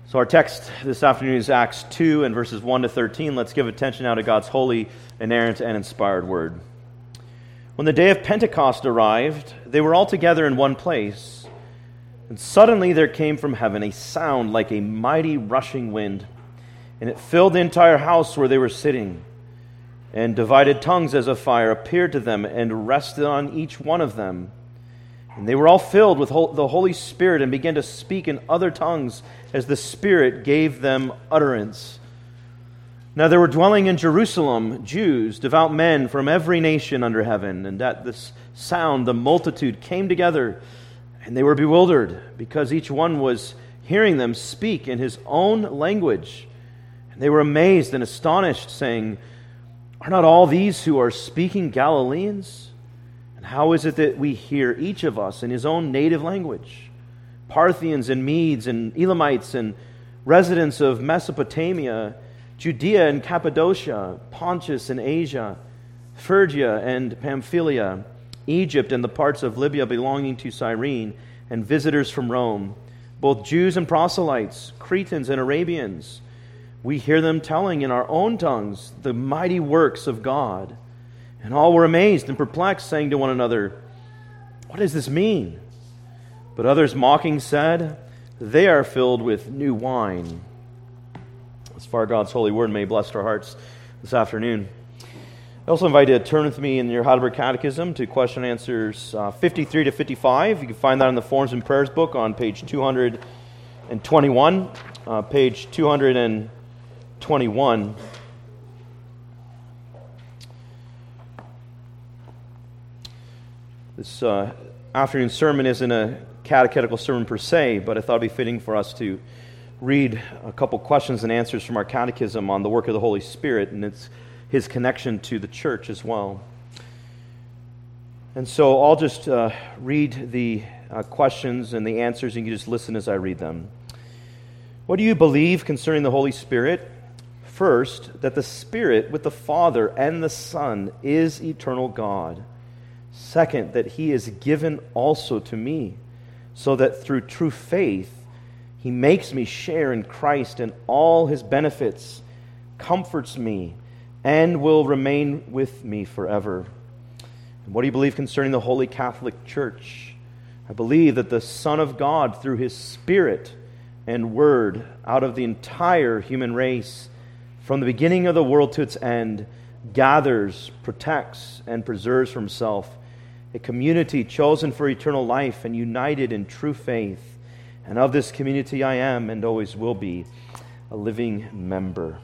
So our text this afternoon is Acts 2 and verses 1 to 13. Let's give attention now to God's holy, inerrant, and inspired word. When the day of Pentecost arrived, they were all together in one place. And suddenly there came from heaven a sound like a mighty rushing wind, and it filled the entire house where they were sitting. And divided tongues as of fire appeared to them and rested on each one of them. And they were all filled with the Holy Spirit and began to speak in other tongues as the Spirit gave them utterance. Now there were dwelling in Jerusalem Jews, devout men from every nation under heaven. And at this sound the multitude came together, and they were bewildered, because each one was hearing them speak in his own language. And they were amazed and astonished, saying, "Are not all these who are speaking Galileans? How is it that we hear each of us in his own native language? Parthians and Medes and Elamites and residents of Mesopotamia, Judea and Cappadocia, Pontus and Asia, Phrygia and Pamphylia, Egypt and the parts of Libya belonging to Cyrene, and visitors from Rome, both Jews and proselytes, Cretans and Arabians. We hear them telling in our own tongues the mighty works of God." And all were amazed and perplexed, saying to one another, "What does this mean?" But others mocking said, "They are filled with new wine." As far as God's holy word may bless our hearts this afternoon. I also invite you to turn with me in your Heidelberg Catechism to question and answers 53 to 55. You can find that in the Forms and Prayers book on page 221. Page 221. This afternoon sermon isn't a catechetical sermon per se, but I thought it would be fitting for us to read a couple questions and answers from our catechism on the work of the Holy Spirit and His connection to the church as well. And so I'll just read the questions and the answers, and you can just listen as I read them. What do you believe concerning the Holy Spirit? First, that the Spirit with the Father and the Son is eternal God. Second, that He is given also to me, so that through true faith He makes me share in Christ and all His benefits, comforts me, and will remain with me forever. And what do you believe concerning the Holy Catholic Church? I believe that the Son of God, through His Spirit and Word, out of the entire human race, from the beginning of the world to its end, gathers, protects, and preserves for Himself a community chosen for eternal life and united in true faith. And of this community I am and always will be a living member.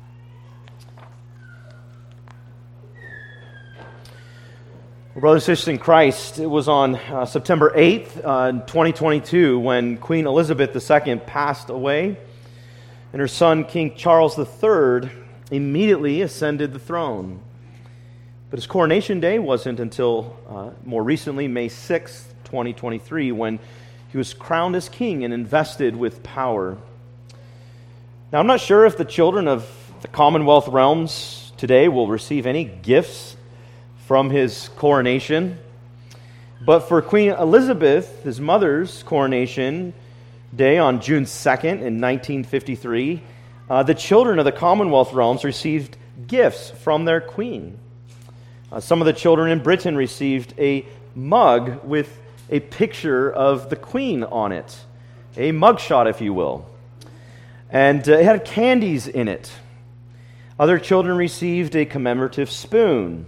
Well, brothers and sisters in Christ, it was on September 8th, 2022, when Queen Elizabeth II passed away, and her son, King Charles III, immediately ascended the throne. But his coronation day wasn't until more recently, May 6th, 2023, when he was crowned as king and invested with power. Now, I'm not sure if the children of the Commonwealth realms today will receive any gifts from his coronation, but for Queen Elizabeth, his mother's coronation day on June 2nd in 1953, the children of the Commonwealth realms received gifts from their queen. Some of the children in Britain received a mug with a picture of the Queen on it, a mugshot, if you will. And it had candies in it. Other children received a commemorative spoon.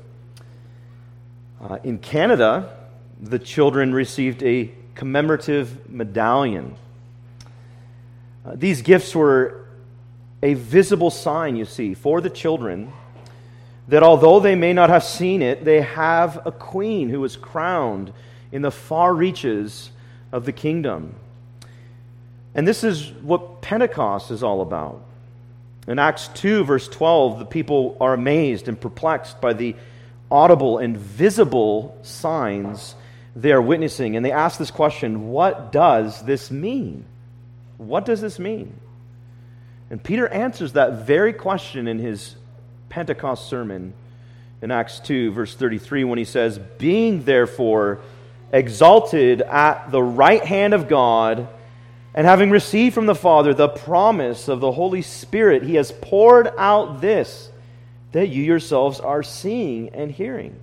In Canada, the children received a commemorative medallion. These gifts were a visible sign, you see, for the children that although they may not have seen it, they have a queen who was crowned in the far reaches of the kingdom. And this is what Pentecost is all about. In Acts 2, verse 12, the people are amazed and perplexed by the audible and visible signs they are witnessing. And they ask this question, what does this mean? What does this mean? And Peter answers that very question in his Pentecost sermon in Acts 2, verse 33, when he says, "Being therefore exalted at the right hand of God, And having received from the Father the promise of the Holy Spirit, He has poured out this, that you yourselves are seeing and hearing.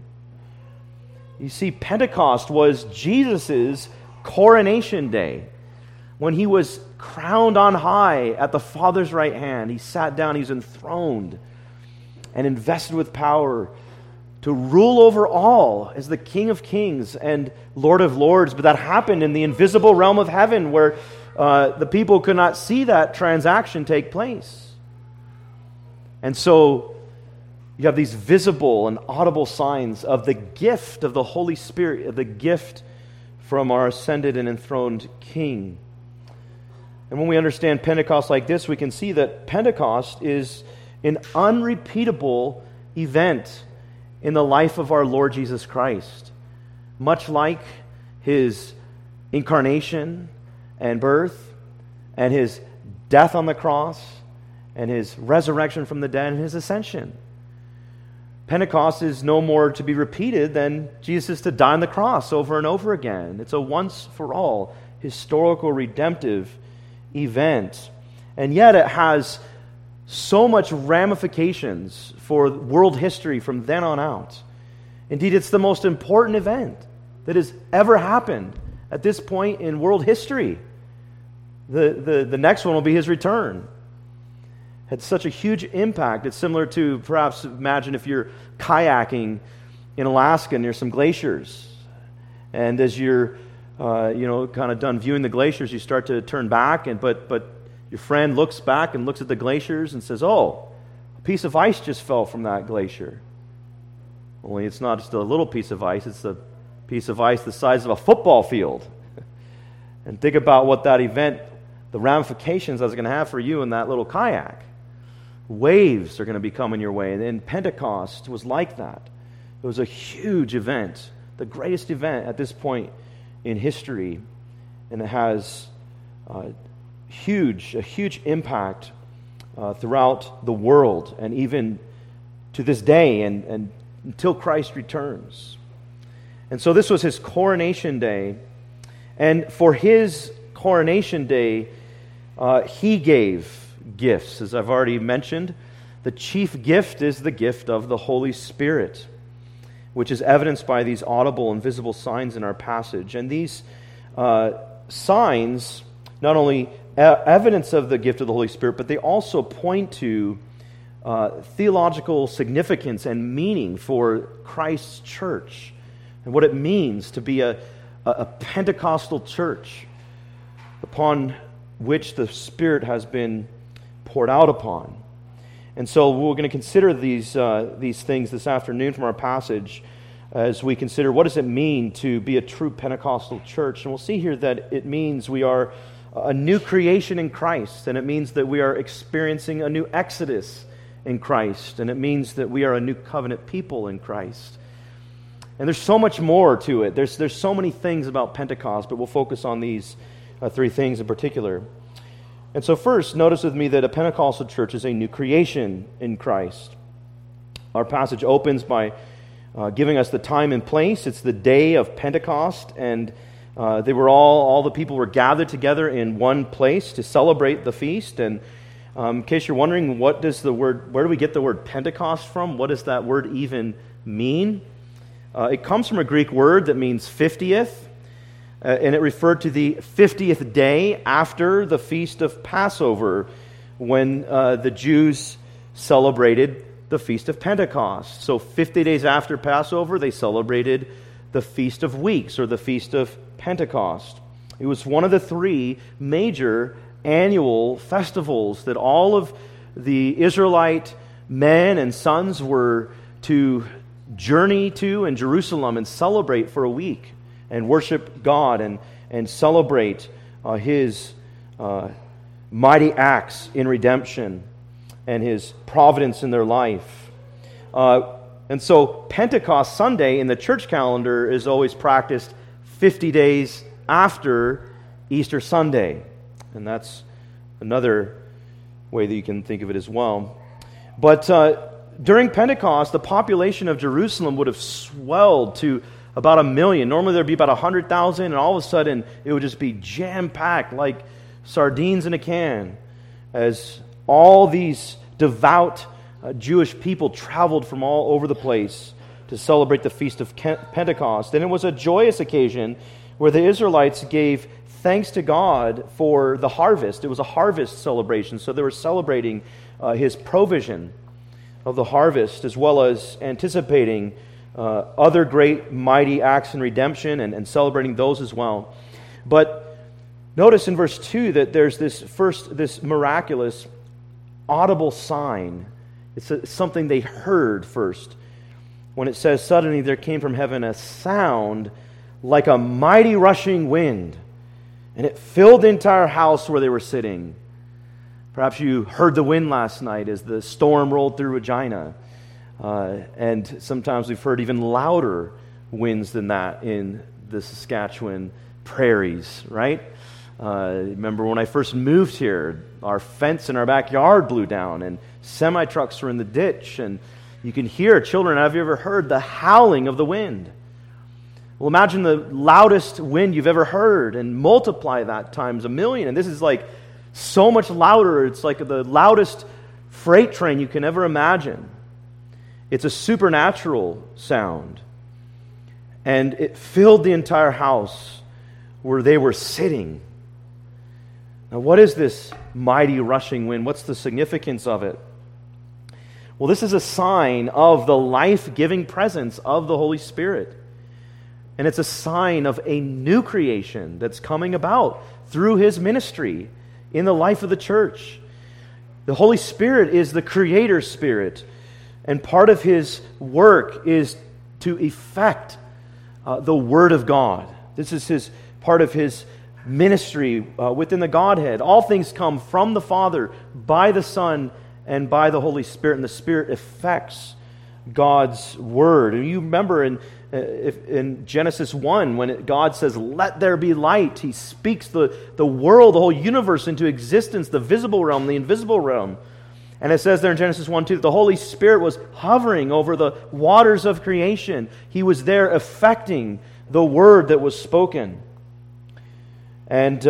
You see, Pentecost was Jesus' coronation day. When He was crowned on high at the Father's right hand, He sat down, He's enthroned and invested with power to rule over all as the King of Kings and Lord of Lords. But that happened in the invisible realm of heaven, where the people could not see that transaction take place. And so you have these visible and audible signs of the gift of the Holy Spirit, of the gift from our ascended and enthroned King. And when we understand Pentecost like this, we can see that Pentecost is an unrepeatable event in the life of our Lord Jesus Christ. Much like His incarnation and birth, and His death on the cross, and His resurrection from the dead, and His ascension. Pentecost is no more to be repeated than Jesus to die on the cross over and over again. It's a once-for-all historical redemptive event. And yet it has so much ramifications for world history from then on out. Indeed, it's the most important event that has ever happened at this point in world history. The next one will be His return. Had such a huge impact. It's similar to, perhaps imagine if you're kayaking in Alaska near some glaciers, and as you're kind of done viewing the glaciers, you start to turn back, but your friend looks back and looks at the glaciers and says, "Oh, a piece of ice just fell from that glacier." Only it's not just a little piece of ice, it's a piece of ice the size of a football field. And think about what that event, the ramifications that's going to have for you in that little kayak. Waves are going to be coming your way. And Pentecost was like that. It was a huge event, the greatest event at this point in history. And it has a huge impact throughout the world, and even to this day and until Christ returns. And so this was His coronation day. And for His coronation day, He gave gifts. As I've already mentioned, the chief gift is the gift of the Holy Spirit, which is evidenced by these audible and visible signs in our passage. And these signs, not only evidence of the gift of the Holy Spirit, but they also point to theological significance and meaning for Christ's church and what it means to be a Pentecostal church upon which the Spirit has been poured out upon. And so we're going to consider these things this afternoon from our passage as we consider what does it mean to be a true Pentecostal church. And we'll see here that it means we are a new creation in Christ, and it means that we are experiencing a new exodus in Christ, and it means that we are a new covenant people in Christ. And there's so much more to it. There's so many things about Pentecost, but we'll focus on these three things in particular. And so first, notice with me that a Pentecostal church is a new creation in Christ. Our passage opens by giving us the time and place. It's the day of Pentecost, and they were all the people were gathered together in one place to celebrate the feast. And in case you're wondering, where do we get the word Pentecost from? What does that word even mean? It comes from a Greek word that means 50th, and it referred to the 50th day after the feast of Passover, when the Jews celebrated the feast of Pentecost. So 50 days after Passover, they celebrated the Feast of Weeks, or the Feast of Pentecost. It was one of the three major annual festivals that all of the Israelite men and sons were to journey to in Jerusalem and celebrate for a week and worship God and celebrate His mighty acts in redemption and His providence in their life. And so Pentecost Sunday in the church calendar is always practiced 50 days after Easter Sunday. And that's another way that you can think of it as well. But during Pentecost, the population of Jerusalem would have swelled to about 1 million. Normally there would be about 100,000, and all of a sudden it would just be jam-packed, like sardines in a can, as all these devout Jewish people traveled from all over the place to celebrate the Feast of Pentecost. And it was a joyous occasion where the Israelites gave thanks to God for the harvest. It was a harvest celebration, so they were celebrating His provision of the harvest, as well as anticipating other great, mighty acts in redemption and celebrating those as well. But notice in verse 2 that there's this miraculous, audible sign. It's something they heard first. When it says, suddenly there came from heaven a sound like a mighty rushing wind, and it filled the entire house where they were sitting. Perhaps you heard the wind last night as the storm rolled through Regina. And sometimes we've heard even louder winds than that in the Saskatchewan prairies, right? Remember when I first moved here, our fence in our backyard blew down and semi-trucks were in the ditch, and you can hear, children, have you ever heard the howling of the wind? Well, imagine the loudest wind you've ever heard and multiply that times 1,000,000. And this is like so much louder. It's like the loudest freight train you can ever imagine. It's a supernatural sound. And it filled the entire house where they were sitting. Now, what is this mighty rushing wind? What's the significance of it? Well, this is a sign of the life-giving presence of the Holy Spirit. And it's a sign of a new creation that's coming about through His ministry in the life of the church. The Holy Spirit is the Creator Spirit, and part of His work is to effect the Word of God. This is part of His ministry within the Godhead. All things come from the Father, by the Son, and by the Holy Spirit, and the Spirit effects God's Word. And you remember in Genesis 1, when God says, let there be light, He speaks the world, the whole universe into existence, the visible realm, the invisible realm. And it says there in Genesis 1:2 that the Holy Spirit was hovering over the waters of creation. He was there effecting the word that was spoken. And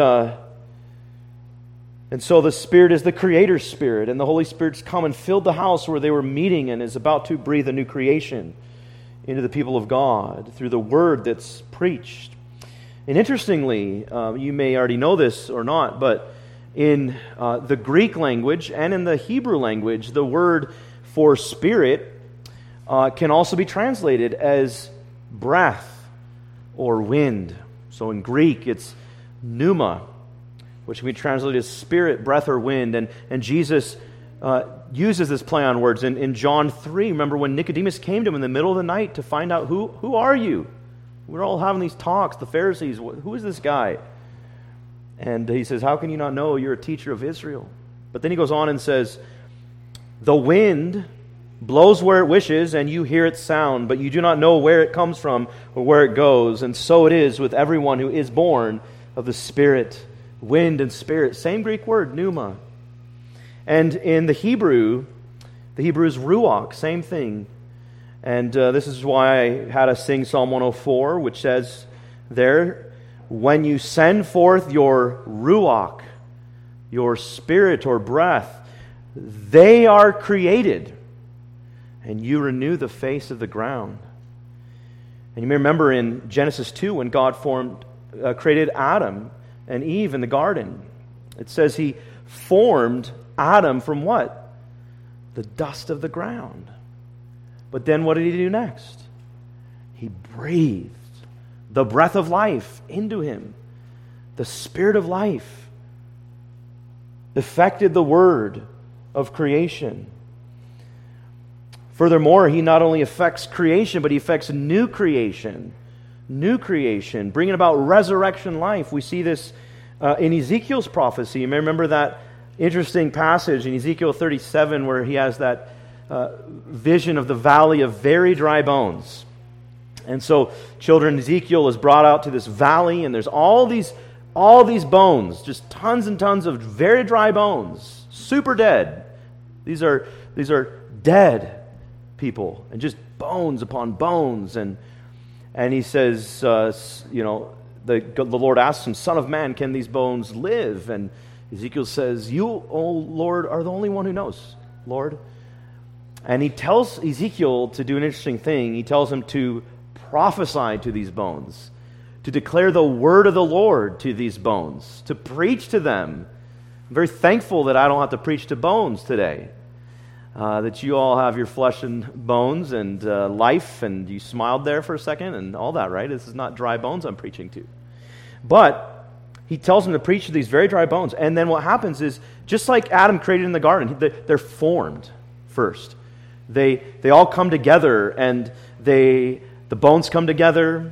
so the Spirit is the Creator's Spirit, and the Holy Spirit's come and filled the house where they were meeting and is about to breathe a new creation into the people of God through the word that's preached. And interestingly, you may already know this or not, but in the Greek language and in the Hebrew language, the word for spirit can also be translated as breath or wind. So in Greek, it's pneuma, which can be translated as spirit, breath, or wind. And Jesus uses this play on words. In John 3, remember when Nicodemus came to Him in the middle of the night to find out, who are you? We're all having these talks, the Pharisees, who is this guy? And He says, how can you not know you're a teacher of Israel? But then He goes on and says, the wind blows where it wishes, and you hear its sound, but you do not know where it comes from or where it goes. And so it is with everyone who is born of the Spirit. Wind and spirit, same Greek word, pneuma. And in the Hebrew is ruach, same thing. And this is why I had us sing Psalm 104, which says there, when you send forth your ruach, your spirit or breath, they are created, and you renew the face of the ground. And you may remember in Genesis 2 when God created Adam and Eve in the garden. It says He formed Adam from what? The dust of the ground. But then what did He do next? He breathed the breath of life into him. The Spirit of life affected the word of creation. Furthermore, He not only affects creation, but He affects new creation, bringing about resurrection life. We see this in Ezekiel's prophecy. You may remember that interesting passage in Ezekiel 37 where he has that vision of the valley of very dry bones. And so children, Ezekiel is brought out to this valley, and there's all these bones, just tons and tons of very dry bones, super dead. These are dead people, and just bones upon bones. And he says, the Lord asks him, "Son of man, can these bones live?" And Ezekiel says, "You, O Lord, are the only one who knows, Lord." And he tells Ezekiel to do an interesting thing. He tells him to prophesy to these bones, to declare the word of the Lord to these bones, to preach to them. I'm very thankful that I don't have to preach to bones today, that you all have your flesh and bones and life, and you smiled there for a second and all that, right? This is not dry bones I'm preaching to. But he tells him to preach to these very dry bones. And then what happens is, just like Adam created in the garden, they're formed first. They all come together, and the bones come together.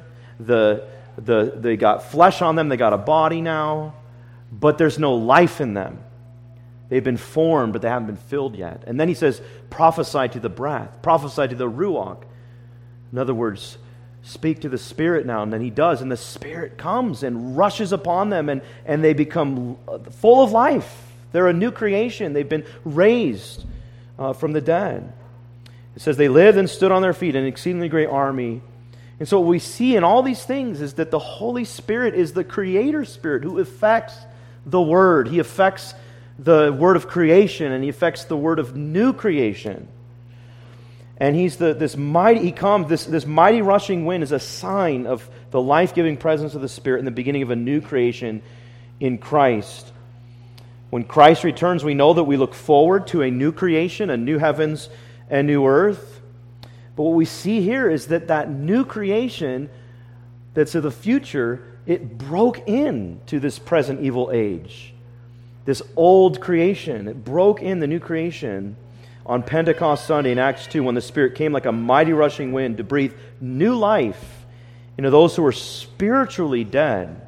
They got flesh on them. They got a body now, but there's no life in them. They've been formed, but they haven't been filled yet. And then he says, prophesy to the breath, prophesy to the ruach. In other words, speak to the Spirit now. And then he does, and the Spirit comes and rushes upon them, and they become full of life. They're a new creation. They've been raised from the dead. It says they lived and stood on their feet, an exceedingly great army. And so what we see in all these things is that the Holy Spirit is the Creator Spirit who affects the Word. He affects the Word of creation, and He affects the Word of new creation. And He's this mighty rushing wind is a sign of the life-giving presence of the Spirit in the beginning of a new creation in Christ. When Christ returns, we know that we look forward to a new creation, a new heavens and new earth. But what we see here is that new creation that's of the future, it broke into this present evil age. This old creation, it broke in the new creation on Pentecost Sunday in Acts 2 when the Spirit came like a mighty rushing wind to breathe new life into those who were spiritually dead.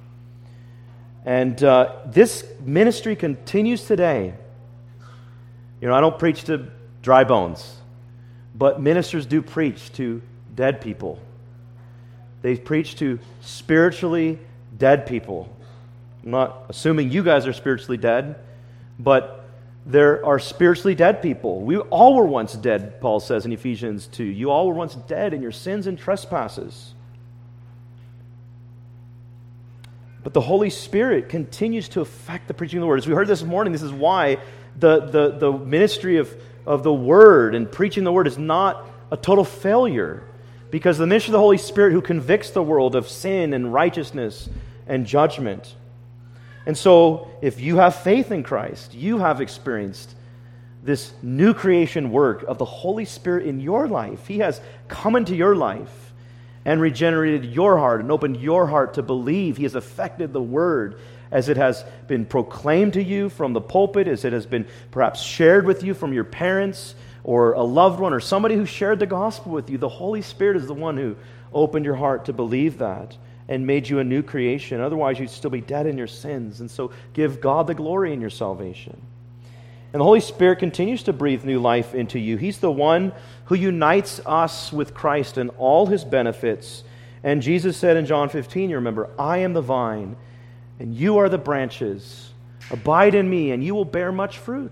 And this ministry continues today. I don't preach to dry bones, but ministers do preach to dead people. They preach to spiritually dead people. I'm not assuming you guys are spiritually dead, but there are spiritually dead people. We all were once dead, Paul says in Ephesians 2. You all were once dead in your sins and trespasses. But the Holy Spirit continues to affect the preaching of the Word. As we heard this morning, this is why the ministry of the Word and preaching the Word is not a total failure. Because the ministry of the Holy Spirit who convicts the world of sin and righteousness and judgment. And so, if you have faith in Christ, you have experienced this new creation work of the Holy Spirit in your life. He has come into your life and regenerated your heart and opened your heart to believe. He has affected the Word as it has been proclaimed to you from the pulpit, as it has been perhaps shared with you from your parents or a loved one or somebody who shared the gospel with you. The Holy Spirit is the one who opened your heart to believe that and made you a new creation. Otherwise, you'd still be dead in your sins. And so give God the glory in your salvation. And the Holy Spirit continues to breathe new life into you. He's the one who unites us with Christ and all His benefits. And Jesus said in John 15, you remember, I am the vine, and you are the branches. Abide in me, and you will bear much fruit.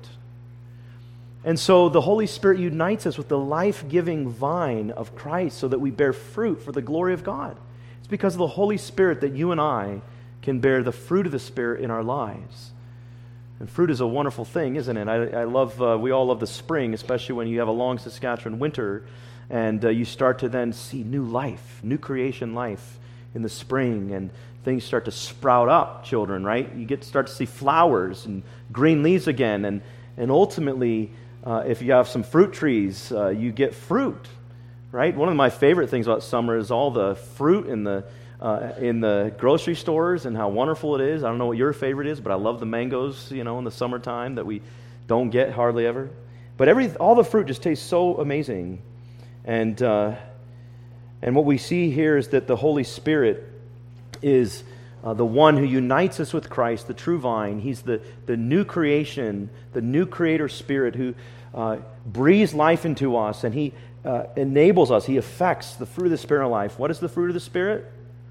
And so the Holy Spirit unites us with the life-giving vine of Christ so that we bear fruit for the glory of God. It's because of the Holy Spirit that you and I can bear the fruit of the Spirit in our lives. And fruit is a wonderful thing, isn't it? I love. We all love the spring, especially when you have a long Saskatchewan winter, and you start to then see new life, new creation life in the spring, and things start to sprout up. Children, right? You start to see flowers and green leaves again, and ultimately, if you have some fruit trees, you get fruit. Right? One of my favorite things about summer is all the fruit in the grocery stores and how wonderful it is. I don't know what your favorite is, but I love the mangoes, in the summertime that we don't get hardly ever. But all the fruit just tastes so amazing. And what we see here is that the Holy Spirit is the one who unites us with Christ, the true vine. He's the new creation, the new Creator Spirit who breathes life into us, and He enables us. He affects the fruit of the Spirit in our life. What is the fruit of the Spirit?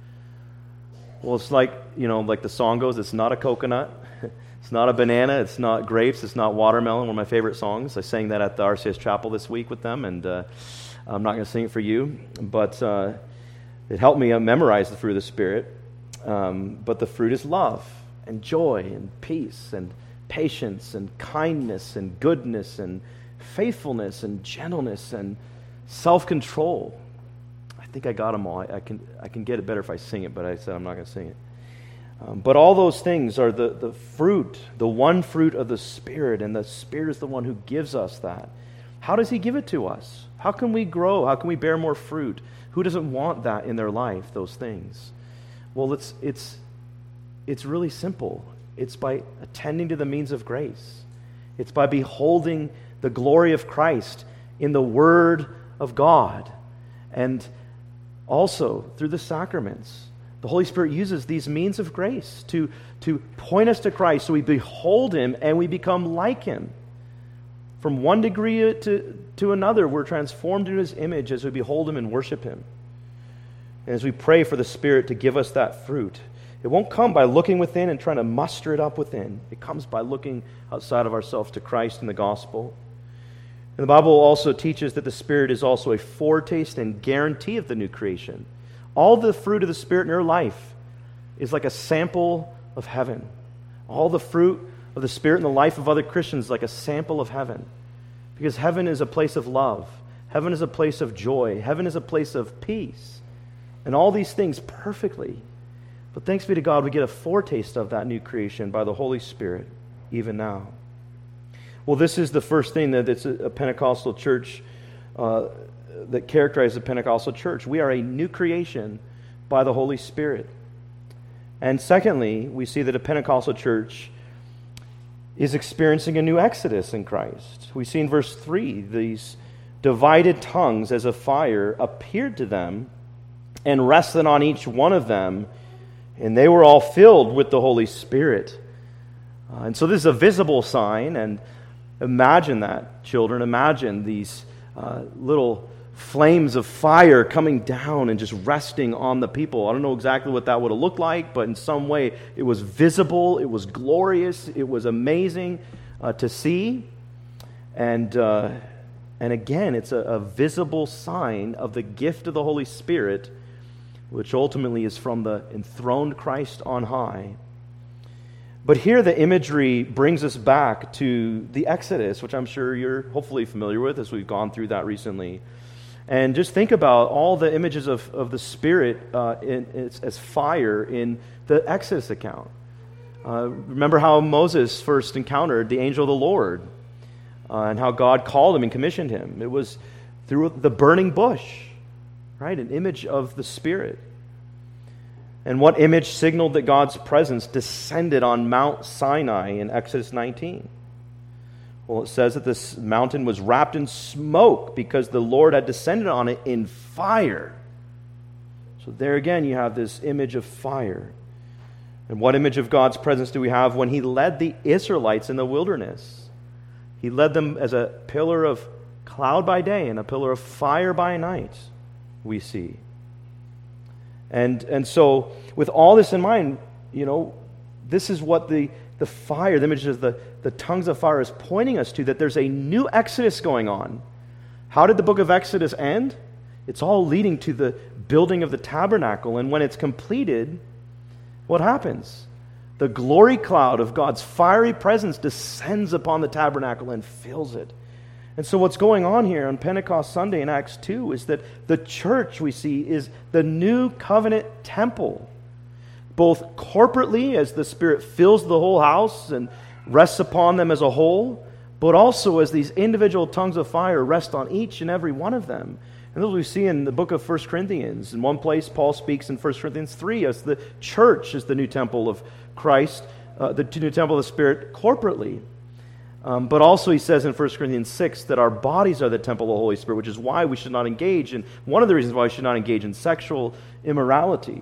Well, it's like the song goes, it's not a coconut, it's not a banana, it's not grapes, it's not watermelon, one of my favorite songs. I sang that at the RCS Chapel this week with them, and I'm not going to sing it for you, but it helped me memorize the fruit of the Spirit. But the fruit is love and joy and peace and patience and kindness and goodness and faithfulness and gentleness and self-control. I think I got them all. I can get it better if I sing it, but I said I'm not going to sing it. But all those things are the fruit, the one fruit of the Spirit, and the Spirit is the one who gives us that. How does He give it to us? How can we grow? How can we bear more fruit? Who doesn't want that in their life, those things? Well, it's really simple. It's by attending to the means of grace. It's by beholding the glory of Christ in the Word of God. And also through the sacraments. The Holy Spirit uses these means of grace to point us to Christ so we behold Him and we become like Him. From one degree to another, we're transformed into His image as we behold Him and worship Him. And as we pray for the Spirit to give us that fruit, it won't come by looking within and trying to muster it up within. It comes by looking outside of ourselves to Christ and the gospel. And the Bible also teaches that the Spirit is also a foretaste and guarantee of the new creation. All the fruit of the Spirit in your life is like a sample of heaven. All the fruit of the Spirit in the life of other Christians is like a sample of heaven. Because heaven is a place of love. Heaven is a place of joy. Heaven is a place of peace. And all these things perfectly. But thanks be to God, we get a foretaste of that new creation by the Holy Spirit, even now. Well, this is the first thing that it's a Pentecostal church that characterizes the Pentecostal church. We are a new creation by the Holy Spirit. And secondly, we see that a Pentecostal church is experiencing a new exodus in Christ. We see in verse 3, these divided tongues as a fire appeared to them and rested on each one of them, and they were all filled with the Holy Spirit. And so this is a visible sign, and imagine that, children. Imagine these little flames of fire coming down and just resting on the people. I don't know exactly what that would have looked like, but in some way it was visible, it was glorious, it was amazing to see. And again, it's a visible sign of the gift of the Holy Spirit, which ultimately is from the enthroned Christ on high. But here the imagery brings us back to the Exodus, which I'm sure you're hopefully familiar with as we've gone through that recently. And just think about all the images of the Spirit as fire in the Exodus account. Remember how Moses first encountered the angel of the Lord and how God called him and commissioned him. It was through the burning bush, right? An image of the Spirit. And what image signaled that God's presence descended on Mount Sinai in Exodus 19? Well, it says that this mountain was wrapped in smoke because the Lord had descended on it in fire. So there again you have this image of fire. And what image of God's presence do we have when He led the Israelites in the wilderness? He led them as a pillar of cloud by day and a pillar of fire by night, we see. And so with all this in mind, this is what the fire, the image of the tongues of fire is pointing us to, that there's a new Exodus going on. How did the book of Exodus end? It's all leading to the building of the tabernacle. And when it's completed, what happens? The glory cloud of God's fiery presence descends upon the tabernacle and fills it. And so what's going on here on Pentecost Sunday in Acts 2 is that the church, we see, is the new covenant temple. Both corporately, as the Spirit fills the whole house and rests upon them as a whole, but also as these individual tongues of fire rest on each and every one of them. And this we see in the book of 1 Corinthians. In one place, Paul speaks in 1 Corinthians 3 as the church is the new temple of Christ, the new temple of the Spirit corporately. But also he says in 1 Corinthians 6 that our bodies are the temple of the Holy Spirit, which is why we should not engage in, one of the reasons why we should not engage in sexual immorality.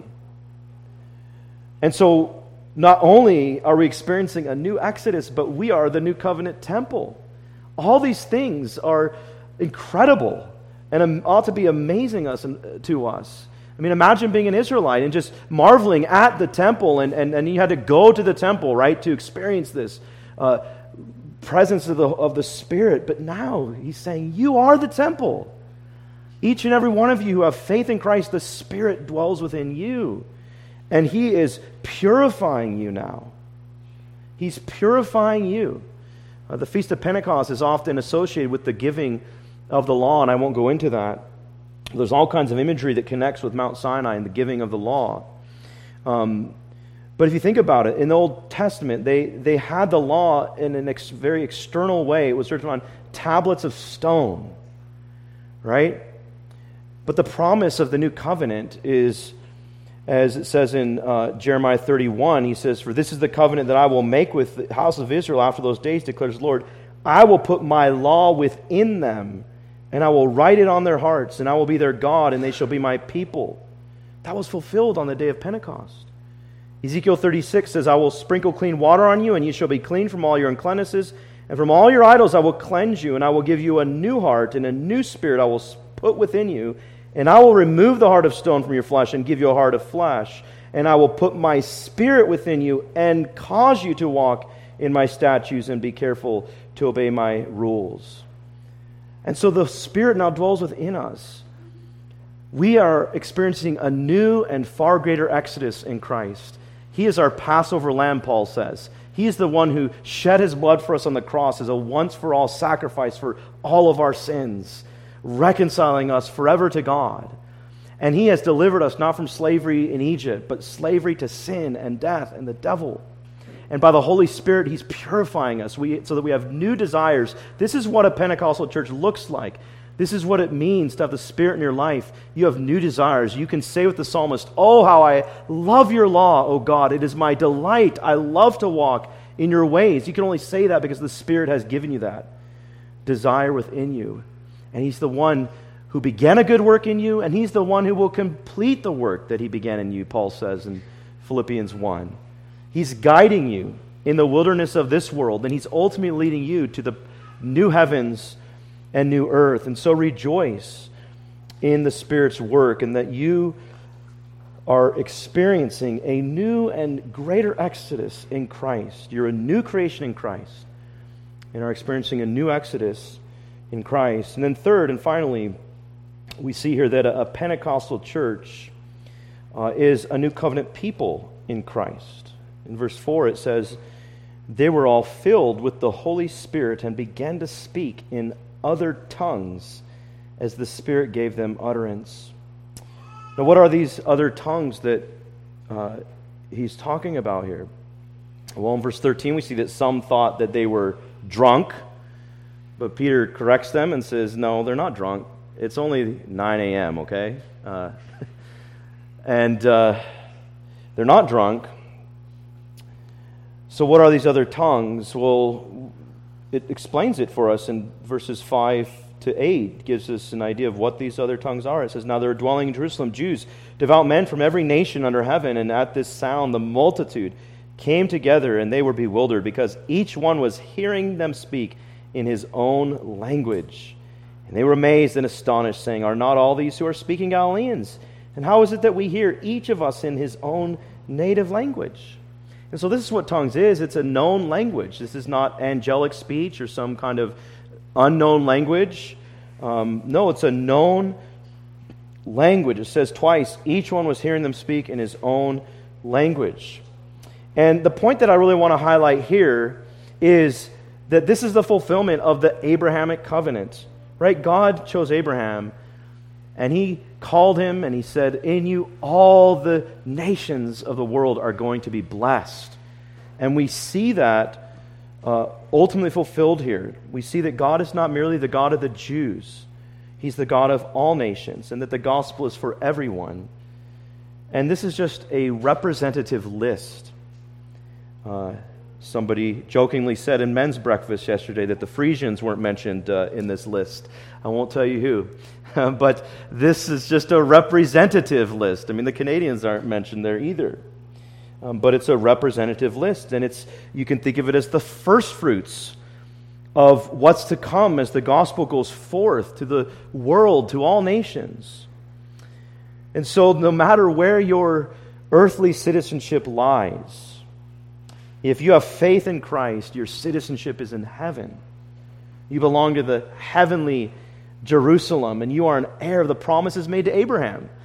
And so not only are we experiencing a new Exodus, but we are the new covenant temple. All these things are incredible and ought to be amazing to us. I mean, imagine being an Israelite and just marveling at the temple, and you had to go to the temple, right, to experience this presence of the Spirit. But now he's saying, you are the temple. Each and every one of you who have faith in Christ, the Spirit dwells within you. And He is purifying you now. He's purifying you. The Feast of Pentecost is often associated with the giving of the law, and I won't go into that. There's all kinds of imagery that connects with Mount Sinai and the giving of the law. But if you think about it, in the Old Testament, they had the law in a very external way. It was written on tablets of stone, right? But the promise of the new covenant is, as it says in Jeremiah 31, he says, "For this is the covenant that I will make with the house of Israel after those days, declares the Lord. I will put my law within them, and I will write it on their hearts, and I will be their God, and they shall be my people." That was fulfilled on the day of Pentecost. Ezekiel 36 says, "I will sprinkle clean water on you, and you shall be clean from all your uncleannesses, and from all your idols I will cleanse you, and I will give you a new heart, and a new spirit I will put within you, and I will remove the heart of stone from your flesh, and give you a heart of flesh, and I will put my spirit within you, and cause you to walk in my statutes, and be careful to obey my rules." And so the Spirit now dwells within us. We are experiencing a new and far greater exodus in Christ. He is our Passover lamb, Paul says. He is the one who shed his blood for us on the cross as a once-for-all sacrifice for all of our sins, reconciling us forever to God. And He has delivered us not from slavery in Egypt, but slavery to sin and death and the devil. And by the Holy Spirit, He's purifying us so that we have new desires. This is what a Pentecostal church looks like. This is what it means to have the Spirit in your life. You have new desires. You can say with the psalmist, "Oh, how I love your law, O God. It is my delight. I love to walk in your ways." You can only say that because the Spirit has given you that desire within you. And He's the one who began a good work in you, and He's the one who will complete the work that He began in you, Paul says in Philippians 1. He's guiding you in the wilderness of this world, and He's ultimately leading you to the new heavens and new earth. And so rejoice in the Spirit's work, and that you are experiencing a new and greater exodus in Christ. You're a new creation in Christ, and are experiencing a new exodus in Christ. And then third and finally, we see here that a Pentecostal church is a new covenant people in Christ. In verse 4 it says, "They were all filled with the Holy Spirit and began to speak in other tongues as the Spirit gave them utterance." Now, what are these other tongues that he's talking about here? Well, in verse 13 we see that some thought that they were drunk, but Peter corrects them and says, no, they're not drunk. It's only 9 a.m., okay? And they're not drunk. So what are these other tongues? Well, it explains it for us in verses 5 to 8. It gives us an idea of what these other tongues are. It says, "Now there were dwelling in Jerusalem Jews, devout men from every nation under heaven, and at this sound the multitude came together, and they were bewildered, because each one was hearing them speak in his own language. And they were amazed and astonished, saying, 'Are not all these who are speaking Galileans? And how is it that we hear each of us in his own native language?'" And so this is what tongues is. It's a known language. This is not angelic speech or some kind of unknown language. No, it's a known language. It says twice, each one was hearing them speak in his own language. And the point that I really want to highlight here is that this is the fulfillment of the Abrahamic covenant. Right? God chose Abraham, and He called him, and He said, "In you all the nations of the world are going to be blessed." And we see that ultimately fulfilled here. We see that God is not merely the God of the Jews. He's the God of all nations, and that the gospel is for everyone. And this is just a representative list. Somebody jokingly said in men's breakfast yesterday that the Frisians weren't mentioned in this list. I won't tell you who. But this is just a representative list. I mean, the Canadians aren't mentioned there either. But it's a representative list, and you can think of it as the first fruits of what's to come as the gospel goes forth to the world, to all nations. And so no matter where your earthly citizenship lies, if you have faith in Christ, your citizenship is in heaven. You belong to the heavenly Jerusalem, and you are an heir of the promises made to Abraham.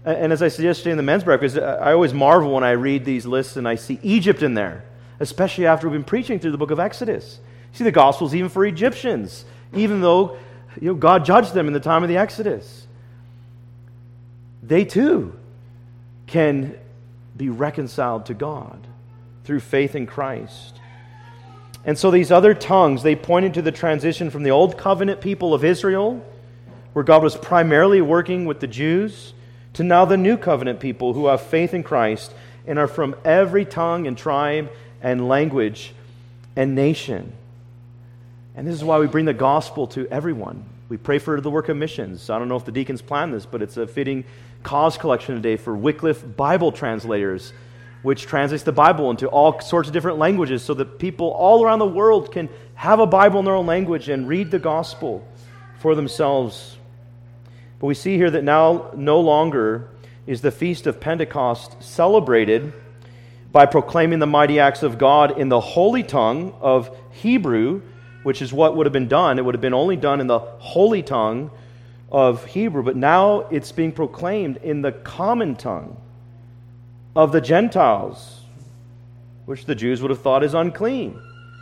And as I suggested in the men's breakfast, I always marvel when I read these lists and I see Egypt in there, especially after we've been preaching through the book of Exodus. See, the Gospel's even for Egyptians, even though God judged them in the time of the Exodus. They too can be reconciled to God through faith in Christ. And so these other tongues, they pointed to the transition from the old covenant people of Israel, where God was primarily working with the Jews, to now the new covenant people who have faith in Christ and are from every tongue and tribe and language and nation. And this is why we bring the gospel to everyone. We pray for the work of missions. I don't know if the deacons planned this, but it's a fitting cause collection today for Wycliffe Bible translators, which translates the Bible into all sorts of different languages so that people all around the world can have a Bible in their own language and read the gospel for themselves. But we see here that now no longer is the Feast of Pentecost celebrated by proclaiming the mighty acts of God in the holy tongue of Hebrew, which is what would have been done. It would have been only done in the holy tongue of Hebrew, but now it's being proclaimed in the common tongue of the Gentiles, which the Jews would have thought is unclean.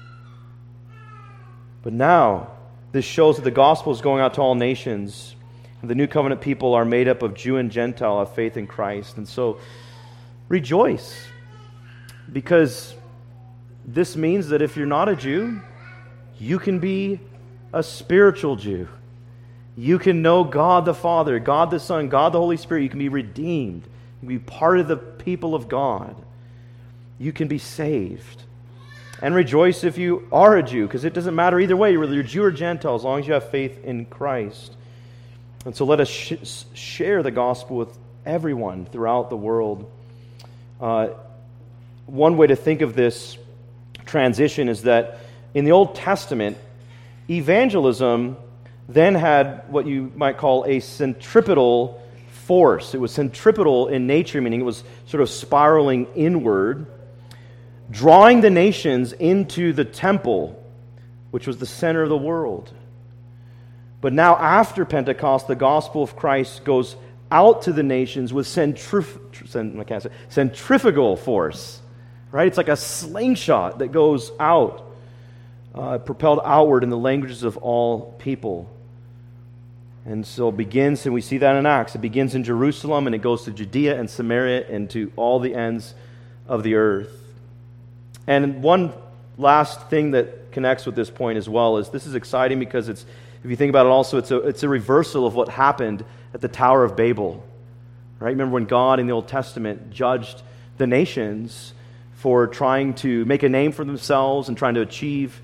But now, this shows that the gospel is going out to all nations. The new covenant people are made up of Jew and Gentile of faith in Christ. And so, rejoice, because this means that if you're not a Jew, you can be a spiritual Jew. You can know God the Father, God the Son, God the Holy Spirit. You can be redeemed. You can be part of the people of God. You can be saved. And rejoice if you are a Jew, because it doesn't matter either way, whether you're Jew or Gentile, as long as you have faith in Christ. And so let us share the gospel with everyone throughout the world. One way to think of this transition is that in the Old Testament, evangelism then had what you might call a centripetal force. It was centripetal in nature, meaning it was sort of spiraling inward, drawing the nations into the temple, which was the center of the world. But now after Pentecost, the gospel of Christ goes out to the nations with centrifugal force. Right? It's like a slingshot that goes out, propelled outward in the languages of all people. And so it begins, and we see that in Acts. It begins in Jerusalem, and it goes to Judea and Samaria and to all the ends of the earth. And one last thing that connects with this point as well is this is exciting because it's, if you think about it also, it's a reversal of what happened at the Tower of Babel. Right? Remember when God in the Old Testament judged the nations for trying to make a name for themselves and trying to achieve,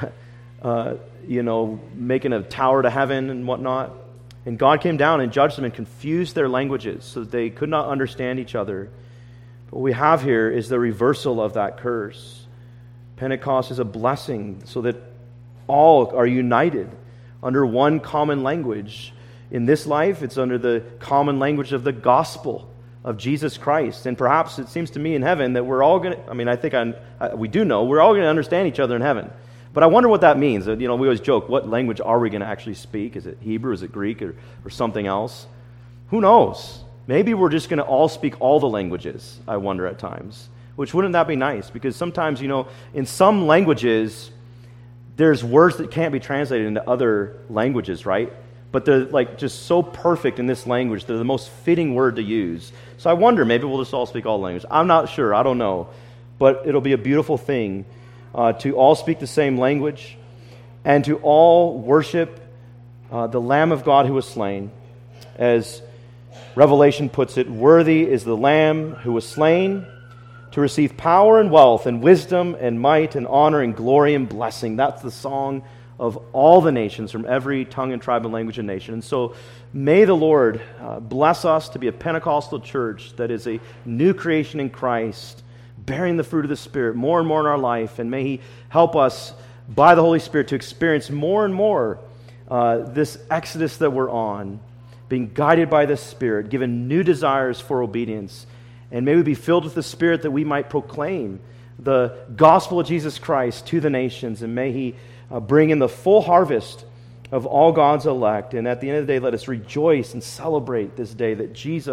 making a tower to heaven and whatnot. And God came down and judged them and confused their languages so that they could not understand each other. But what we have here is the reversal of that curse. Pentecost is a blessing so that all are united under one common language. In this life, it's under the common language of the gospel of Jesus Christ. And perhaps it seems to me in heaven that we're all going to, we do know, we're all going to understand each other in heaven. But I wonder what that means. We always joke, what language are we going to actually speak? Is it Hebrew? Is it Greek? Or something else? Who knows? Maybe we're just going to all speak all the languages, I wonder at times. Which wouldn't that be nice? Because sometimes, in some languages, there's words that can't be translated into other languages, right? But they're just so perfect in this language. They're the most fitting word to use. So I wonder, maybe we'll just all speak all languages. I'm not sure. I don't know. But it'll be a beautiful thing to all speak the same language and to all worship the Lamb of God who was slain. As Revelation puts it, worthy is the Lamb who was slain to receive power and wealth and wisdom and might and honor and glory and blessing. That's the song of all the nations from every tongue and tribe and language and nation. And so may the Lord bless us to be a Pentecostal church that is a new creation in Christ, bearing the fruit of the Spirit more and more in our life. And may He help us by the Holy Spirit to experience more and more this exodus that we're on, being guided by the Spirit, given new desires for obedience. And may we be filled with the Spirit that we might proclaim the gospel of Jesus Christ to the nations. And may He bring in the full harvest of all God's elect. And at the end of the day, let us rejoice and celebrate this day that Jesus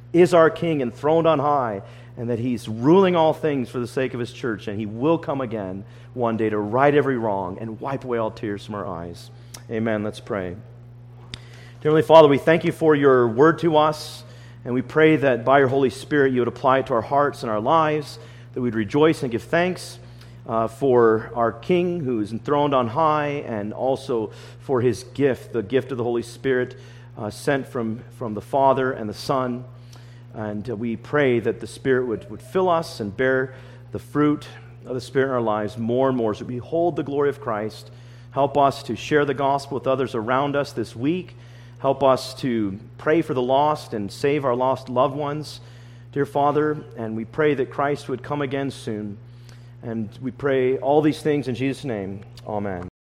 is our King enthroned on high, and that He's ruling all things for the sake of His church, and He will come again one day to right every wrong and wipe away all tears from our eyes. Amen. Let's pray. Dear Heavenly Father, we thank You for Your word to us, and we pray that by Your Holy Spirit You would apply it to our hearts and our lives, that we'd rejoice and give thanks for our King who is enthroned on high, and also for His gift, the gift of the Holy Spirit sent from the Father and the Son. And we pray that the Spirit would fill us and bear the fruit of the Spirit in our lives more and more as we behold the glory of Christ. Help us to share the gospel with others around us this week. Help us to pray for the lost and save our lost loved ones, dear Father. And we pray that Christ would come again soon. And we pray all these things in Jesus' name. Amen.